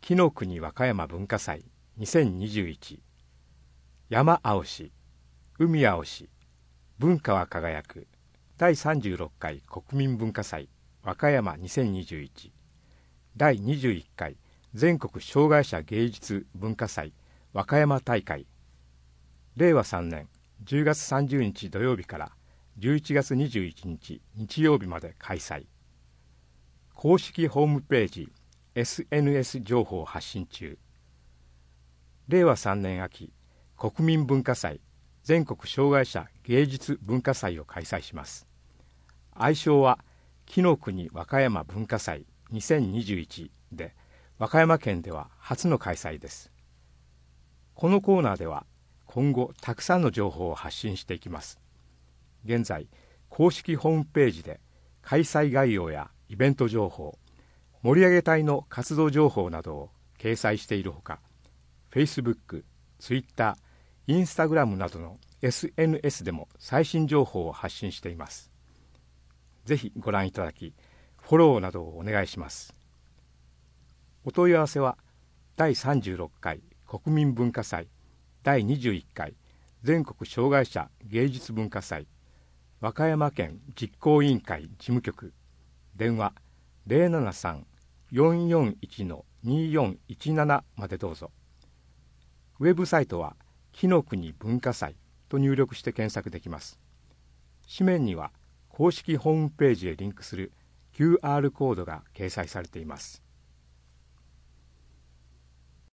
紀の国和歌山文化祭2021、山青し、海青し、文化は輝く第36回国民文化祭和歌山2021、第21回全国障害者芸術文化祭和歌山大会、令和3年10月30日土曜日から11月21日日曜日まで開催。公式ホームページ SNS 情報発信中。令和3年秋国民文化祭全国障害者芸術文化祭を開催します。愛称は紀の国和歌山文化祭2021で、和歌山県では初の開催です。このコーナーでは今後たくさんの情報を発信していきます。現在公式ホームページで開催概要やイベント情報、盛り上げ隊の活動情報などを掲載しているほか、Facebook、Twitter、Instagram などの SNS でも最新情報を発信しています。ぜひご覧いただき、フォローなどをお願いします。お問い合わせは第36回国民文化祭第21回全国障害者芸術文化祭和歌山県実行委員会事務局、電話 073-441-2417 までどうぞ。ウェブサイトは紀の国文化祭と入力して検索できます。紙面には公式ホームページへリンクする QR コードが掲載されています。